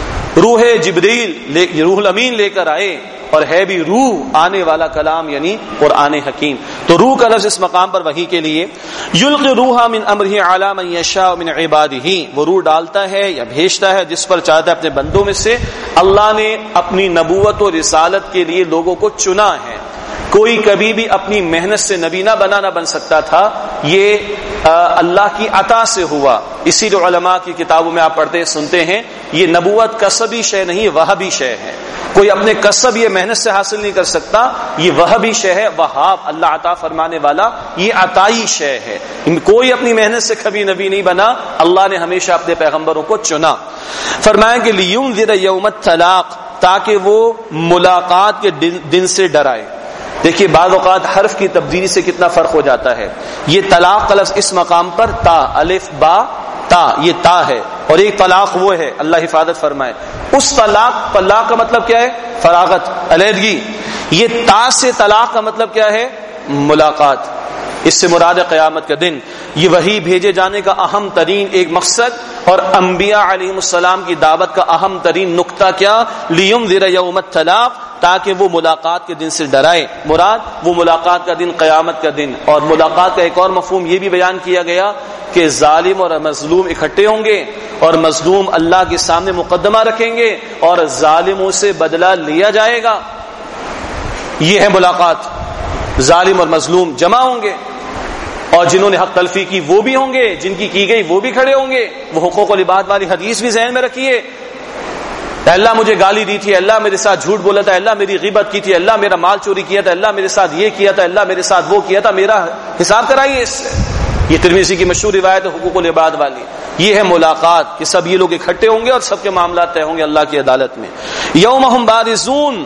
روح جبریل روح الامین لے کر آئے، اور ہے بھی روح آنے والا کلام یعنی قرآن حکیم. تو روح کا لفظ اس مقام پر وحی کے لیے. یلقی روح من امرہ علی من یشاء من عبادہ، وہ روح ڈالتا ہے یا بھیجتا ہے جس پر چاہتا ہے اپنے بندوں میں سے. اللہ نے اپنی نبوت و رسالت کے لیے لوگوں کو چنا ہے. کوئی کبھی بھی اپنی محنت سے نبی نہ بنا نہ بن سکتا تھا. یہ اللہ کی عطا سے ہوا. اسی لیے علماء کی کتابوں میں آپ پڑھتے سنتے ہیں یہ نبوت کسبی شے نہیں، وہابی شے ہے. کوئی اپنے کسب یہ محنت سے حاصل نہیں کر سکتا. یہ وہابی شے ہے. وہاب اللہ عطا فرمانے والا، یہ عطائی شے ہے. کوئی اپنی محنت سے کبھی نبی نہیں بنا. اللہ نے ہمیشہ اپنے پیغمبروں کو چنا. فرمایا کہ لینذر یوم الطلاق، تاکہ وہ ملاقات کے دن سے ڈرائے. دیکھیے بعض اوقات حرف کی تبدیلی سے کتنا فرق ہو جاتا ہے. یہ طلاق کا لفظ اس مقام پر تا، الف با تا، یہ تا ہے. اور ایک طلاق وہ ہے، اللہ حفاظت فرمائے. اس طلاق طلاق کا مطلب کیا ہے؟ فراغت، علیحدگی. یہ تا سے طلاق کا مطلب کیا ہے؟ ملاقات. اس سے مراد قیامت کا دن. یہ وحی بھیجے جانے کا اہم ترین ایک مقصد اور انبیاء علیہ السلام کی دعوت کا اہم ترین نقطہ کیا؟ لینذر یوم الطلاق، تاکہ وہ ملاقات کے دن سے ڈرائے. مراد وہ ملاقات کا دن قیامت کا دن. اور ملاقات کا ایک اور مفہوم یہ بھی بیان کیا گیا کہ ظالم اور مظلوم اکٹھے ہوں گے، اور مظلوم اللہ کے سامنے مقدمہ رکھیں گے اور ظالموں سے بدلہ لیا جائے گا. یہ ہے ملاقات. ظالم اور مظلوم جمع ہوں گے، اور جنہوں نے حق تلفی کی وہ بھی ہوں گے، جن کی کی گئی وہ بھی کھڑے ہوں گے. وہ حقوق العباد والی حدیث بھی ذہن میں رکھیے. اللہ مجھے گالی دی تھی، اللہ میرے ساتھ جھوٹ بولا تھا، اللہ میری غیبت کی تھی، اللہ میرا مال چوری کیا تھا، اللہ میرے ساتھ یہ کیا تھا، اللہ میرے ساتھ وہ کیا تھا، میرا حساب کرائیے اس سے. یہ ترمذی کی مشہور روایت ہے حقوق العباد والی. یہ ہے ملاقات کہ سب یہ لوگ اکٹھے ہوں گے اور سب کے معاملات طے ہوں گے اللہ کی عدالت میں. یوم ہم بارزون،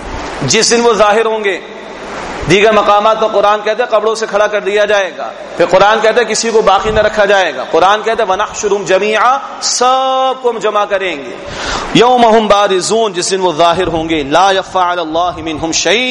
جس دن وہ ظاہر ہوں گے. دیگر مقامات پر قرآن کہتے ہیں قبروں سے کھڑا کر دیا جائے گا. پھر قرآن کہتا ہے کسی کو باقی نہ رکھا جائے گا. قرآن کہتا ہے وَنَحْشُرُهُمْ جَمِيعًا، سب کو ہم جمع کریں گے. یوم ہم بارزون، جس دن وہ ظاہر ہوں گے. لا يخفى على الله منهم شيء،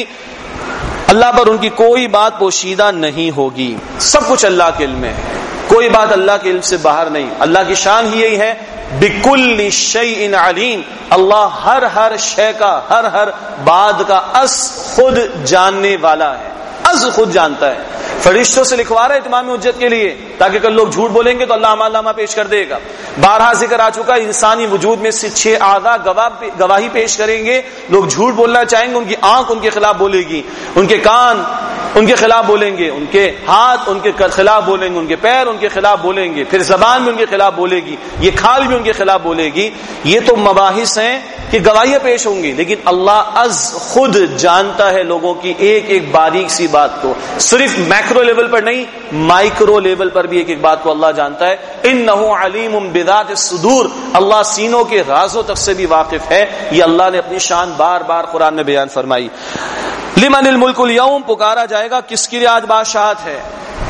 اللہ پر ان کی کوئی بات پوشیدہ نہیں ہوگی. سب کچھ اللہ کے علم میں ہے، کوئی بات اللہ کے علم سے باہر نہیں. اللہ کی شان ہی یہی ہے بِكُلِّ شَيْءٍ عَلِيمٌ، اللہ ہر ہر شے کا، ہر ہر بات کا از خود جاننے والا ہے. از خود جانتا ہے. فرشتوں سے لکھوا رہا ہے اتمام حجت کے لیے، تاکہ کل لوگ جھوٹ بولیں گے تو اللہ عمل نامہ پیش کر دے گا. بارہا ذکر آ چکا انسانی وجود میں سے چھ اعضاء گواہ گواہی پیش کریں گے. لوگ جھوٹ بولنا چاہیں گے، ان کی آنکھ ان کے خلاف بولے گی، ان کے کان ان کے خلاف بولیں گے، ان کے ہاتھ ان کے خلاف بولیں گے، ان کے پیر ان کے خلاف بولیں گے، پھر زبان بھی ان کے خلاف بولے گی، یہ کھال بھی ان کے خلاف بولے گی. یہ تو مباحث ہیں کہ گواہیاں پیش ہوں گی، لیکن اللہ از خود جانتا ہے لوگوں کی ایک ایک باریک سی بات کو. صرف میکرو لیول پر نہیں، مائکرو لیول پر بھی ایک ایک بات کو اللہ جانتا ہے. انہ علیم بذات الصدور، اللہ سینوں کے رازوں تک سے بھی واقف ہے. یہ اللہ نے اپنی شان بار بار قرآن میں بیان فرمائی. لمن الملک اليوم، پکارا جائے گا کس کے لیے آج بادشاہت ہے.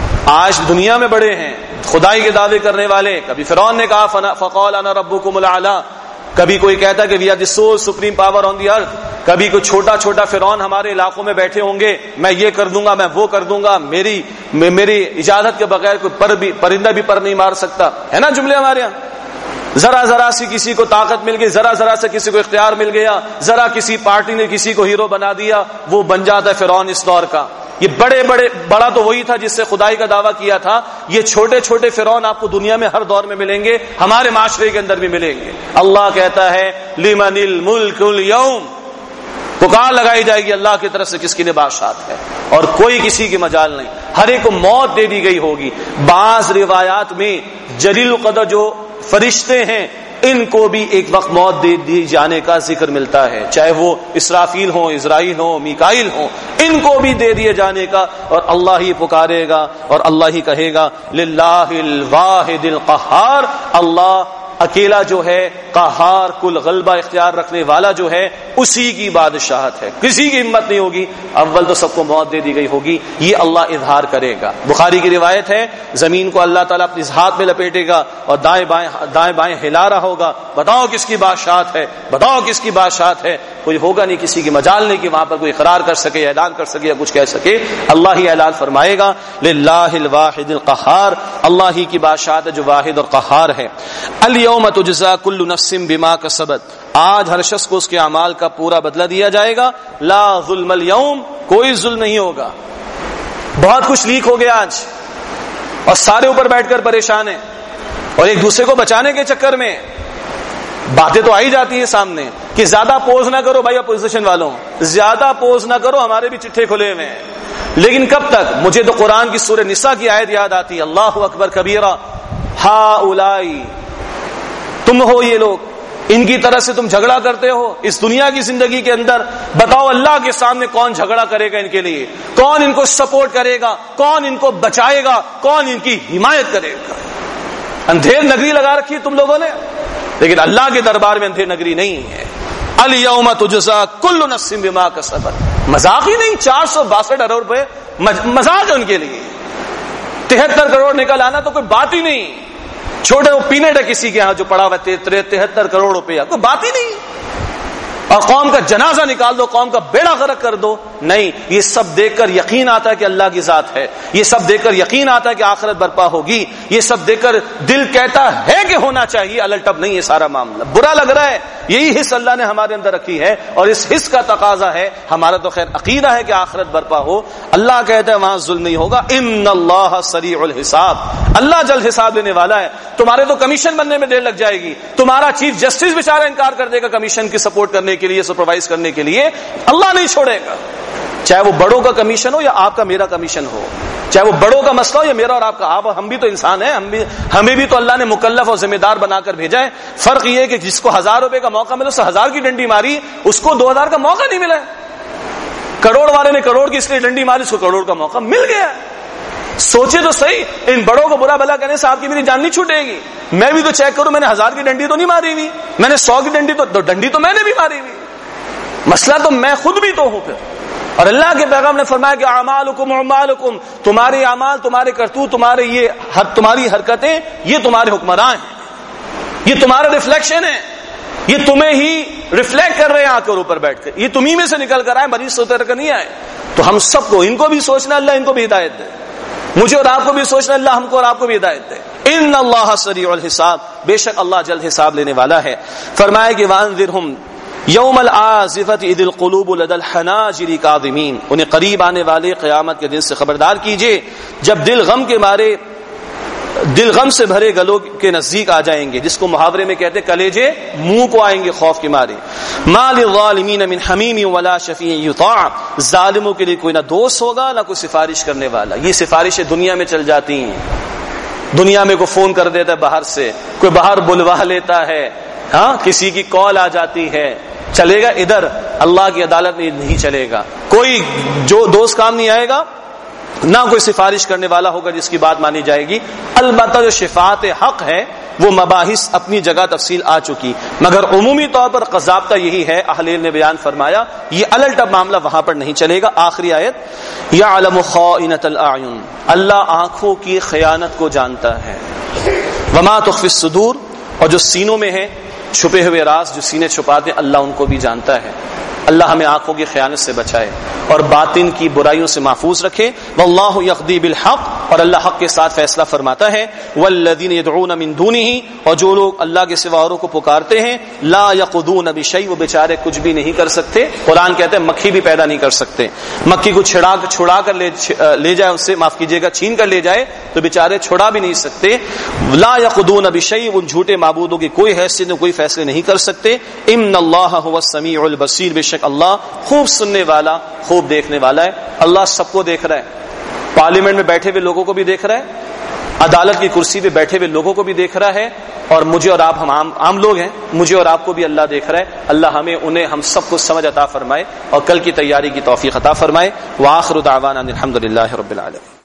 آج دنیا میں بڑے ہیں خدائی کے دعوے کرنے والے. کبھی فرعون نے کہا فقال انا ربکم الاعلی، کبھی کوئی کہتا کہ we are the sole supreme power on the earth. کبھی کوئی چھوٹا چھوٹا فرعون ہمارے علاقوں میں بیٹھے ہوں گے، میں یہ کر دوں گا، میں وہ کر دوں گا، میری میری اجازت کے بغیر کوئی پر بھی پرندہ بھی پر نہیں مار سکتا. ہے نا جملے ہمارے یہاں. ذرا ذرا سی کسی کو طاقت مل گئی، ذرا ذرا سے کسی کو اختیار مل گیا، ذرا کسی پارٹی نے کسی کو ہیرو بنا دیا، وہ بن جاتا ہے فرعون اس دور کا. یہ بڑے بڑے بڑا تو وہی تھا جس سے خدائی کا دعویٰ کیا تھا. یہ چھوٹے چھوٹے فرعون آپ کو دنیا میں ہر دور میں ملیں گے، ہمارے معاشرے کے اندر بھی ملیں گے. اللہ کہتا ہے لمن الملک اليوم، پکار لگائی جائے گی اللہ کی طرف سے کس کی بادشاہت ہے، اور کوئی کسی کی مجال نہیں. ہر ایک کو موت دے دی گئی ہوگی. بعض روایات میں جلیل القدر جو فرشتے ہیں ان کو بھی ایک وقت موت دے دی جانے کا ذکر ملتا ہے، چاہے وہ اسرافیل ہوں، اسرائیل ہوں، میکائیل ہوں، ان کو بھی دے دیے جانے کا، اور اللہ ہی پکارے گا اور اللہ ہی کہے گا للہ الواحد القہار، اللہ اکیلا جو ہے قہار، کل غلبہ اختیار رکھنے والا جو ہے، اسی کی بادشاہت ہے، کسی کی ہمت نہیں ہوگی، اول تو سب کو موت دے دی گئی ہوگی، یہ اللہ اظہار کرے گا۔ بخاری کی روایت ہے زمین کو اللہ تعالیٰ اپنے ہاتھ میں لپیٹے گا اور دائیں بائیں دائیں بائیں ہلا رہا ہوگا، بتاؤ کس کی بادشاہت ہے، بتاؤ کس کی بادشاہت ہے، کوئی ہوگا نہیں کسی کی مجال نہیں کہ وہاں پر کوئی اقرار کر سکے، اعلان کر سکے یا کچھ کہہ سکے، اللہ ہی اعلان فرمائے گا للہ الواحد القہار، اللہ ہی کی بادشاہت ہے جو واحد اور قہار ہے۔ الیوم تجزا کل نفس بما کسبت، آج ہر شخص کو اس کے اعمال کا پورا بدلہ دیا جائے گا، لا ظلم اليوم، کوئی ظلم نہیں ہوگا۔ بہت کچھ لیک ہو گیا آج اور سارے اوپر بیٹھ کر پریشان ہیں اور ایک دوسرے کو بچانے کے چکر میں باتیں تو آئی جاتی ہیں سامنے کہ زیادہ پوز نہ کرو بھائی اپوزیشن والوں، زیادہ پوز نہ کرو، ہمارے بھی چٹھے کھلے ہوئے ہیں، لیکن کب تک؟ مجھے تو قرآن کی سورہ نساء کی آیت یاد آتی ہے، اللہ اکبر کبیرہ ہؤلائی، تم ہو یہ لوگ، ان کی طرح سے تم جھگڑا کرتے ہو اس دنیا کی زندگی کے اندر، بتاؤ اللہ کے سامنے کون جھگڑا کرے گا ان کے لیے، کون ان کو سپورٹ کرے گا، کون ان کو بچائے گا، کون ان کی حمایت کرے گا؟ اندھیر نگری لگا رکھی ہے تم لوگوں نے، لیکن اللہ کے دربار میں اندھیر نگری نہیں ہے۔ الیوم تجزا کل نفس بما کسبت، مذاق ہی نہیں، چار سو باسٹھ ارب روپے مذاق ہے ان کے لیے، تہتر کروڑ نکل آنا تو کوئی بات ہی نہیں، چھوٹے وہ پینٹ ہے کسی کے ہاں جو پڑا ہوا تہتر کروڑ روپیہ، کوئی بات ہی نہیں، اور قوم کا جنازہ نکال دو، قوم کا بیڑا غرق کر دو، نہیں، یہ سب دیکھ کر یقین آتا ہے کہ اللہ کی ذات ہے، یہ سب دیکھ کر یقین آتا ہے کہ آخرت برپا ہوگی، یہ سب دیکھ کر دل کہتا ہے کہ ہونا چاہیے، الٹ اب نہیں ہے سارا معاملہ، برا لگ رہا ہے، یہی حس اللہ نے ہمارے اندر رکھی ہے اور اس حس کا تقاضا ہے، ہمارا تو خیر عقیدہ ہے کہ آخرت برپا ہو، اللہ کہتا ہے وہاں ظلم نہیں ہوگا، ان اللہ سریع الحساب، اللہ جلد حساب لینے والا ہے، تمہارے تو کمیشن بننے میں دیر لگ جائے گی، تمہارا چیف جسٹس بیچارہ انکار کر دے گا کمیشن کی سپورٹ کرنے کے لیے، سپروائز کرنے کے لیے، اللہ نہیں چھوڑے گا، چاہے وہ بڑوں کا کمیشن ہو یا آپ کا میرا کمیشن ہو، چاہے وہ بڑوں کا مسئلہ ہو یا میرا اور آپ کا، آپ ہم بھی تو انسان ہیں، ہم بھی ہمیں بھی تو اللہ نے مکلف اور ذمہ دار بنا کر بھیجا ہے، فرق یہ ہے کہ جس کو ہزار روپے کا موقع ملا اس ہزار کی ڈنڈی ماری، اس کو دو ہزار کا موقع نہیں ملا، کروڑ والے نے کروڑ کی اس لیے ڈنڈی ماری، اس کو کروڑ کا موقع مل گیا۔ سوچے تو صحیح، ان بڑوں کو برا بھلا کہنے سے آپ کی میری جان نہیں چھوٹے گی، میں بھی تو چیک کروں، میں نے ہزار کی ڈنڈی تو نہیں ماری ہوئی، میں نے سو کی ڈنڈی تو ڈنڈی تو میں نے بھی ماری ہوئی، مسئلہ تو میں خود بھی تو ہوں پھر، اور اللہ کے پیغام نے فرمایا کہ اعمالکم اعمالکم، تمہارے اعمال، تمہارے کرتوت، تمہارے یہ تمہاری حرکتیں، یہ تمہارے حکمران ہیں، یہ تمہارا ریفلیکشن ہے، یہ تمہیں ہی ریفلیکٹ کر رہے ہیں آ کر اوپر بیٹھ کر، یہ تمہیں میں سے نکل کر آئے، بنی سوتر کر نہیں آئے، تو ہم سب کو، ان کو بھی سوچنا اللہ ان کو بھی ہدایت دے، مجھے اور آپ کو بھی سوچنا اللہ ہم کو اور آپ کو بھی ہدایت دے۔ ان اللہ سریع الحساب، بے شک اللہ جلد حساب لینے والا ہے۔ فرمایا کہ وانذرہم یوم العازفۃ اذ القلوب لدى الحناجر کاظمین، انہیں قریب آنے والے قیامت کے دن سے خبردار کیجئے جب دل غم کے مارے، دل غم سے بھرے گلوں کے نزدیک آ جائیں گے، جس کو محاورے میں کہتے کلیجے منہ کو آئیں گے خوف کے مارے۔ ما للظالمین من حمیم ولا شفیع یطاع، ظالموں کے لیے کوئی نہ دوست ہوگا نہ کوئی سفارش کرنے والا، یہ سفارشیں دنیا میں چل جاتی ہیں، دنیا میں کوئی فون کر دیتا ہے باہر سے، کوئی باہر بلوا لیتا ہے، ہاں کسی کی کال آ جاتی ہے، چلے گا ادھر، اللہ کی عدالت میں نہیں چلے گا، کوئی جو دوست کام نہیں آئے گا، نہ کوئی سفارش کرنے والا ہوگا جس کی بات مانی جائے گی۔ البتہ جو شفاعت حق ہے وہ مباحث اپنی جگہ تفصیل آ چکی، مگر عمومی طور پر ضابطہ یہی ہے، اہل علم نے بیان فرمایا، یہ الٹ اب معاملہ وہاں پر نہیں چلے گا۔ آخری آیت، یعلم خائنۃ الاعین، اللہ آنکھوں کی خیانت کو جانتا ہے، وما تخفی الصدور، اور جو سینوں میں ہے چھپے ہوئے راز، جو سینے چھپاتے اللہ ان کو بھی جانتا ہے۔ اللہ ہمیں آنکھوں کی خیانت سے بچائے اور باطن کی برائیوں سے محفوظ رکھے۔ واللہ یقضی بالحق، اور اللہ حق کے ساتھ فیصلہ فرماتا ہے۔ والذین یدعون من دونہ، اور جو لوگ اللہ کے سوا اوروں کو پکارتے ہیں، لا یقضون بشیء، وہ بیچارے کچھ بھی نہیں کر سکتے، قرآن کہتے ہیں مکھی بھی پیدا نہیں کر سکتے، مکھی کو چھڑا چھڑا کر لے, لے جائے، اس سے معاف کیجیے گا چھین کر لے جائے تو بیچارے چھڑا بھی نہیں سکتے۔ لا یقضون بشیء، ان جھوٹے معبودوں کی کوئی حیثیت کوئی فیصلے نہیں کر سکتے۔ ان اللہ هو السمیع البصیر، بے شک اللہ خوب سننے والا خوب دیکھنے والا ہے۔ اللہ سب کو دیکھ رہا ہے، پارلیمنٹ میں بیٹھے ہوئے لوگوں کو بھی دیکھ رہا ہے، عدالت کی کرسی پہ بیٹھے ہوئے لوگوں کو بھی دیکھ رہا ہے، اور مجھے اور آپ ہم عام, عام لوگ ہیں, مجھے اور آپ کو بھی اللہ دیکھ رہا ہے. اللہ ہمیں انہیں ہم سب کو سمجھ عطا فرمائے اور کل کی تیاری کی توفیق عطا فرمائے. وآخر دعوانا الحمد للہ رب العالمین.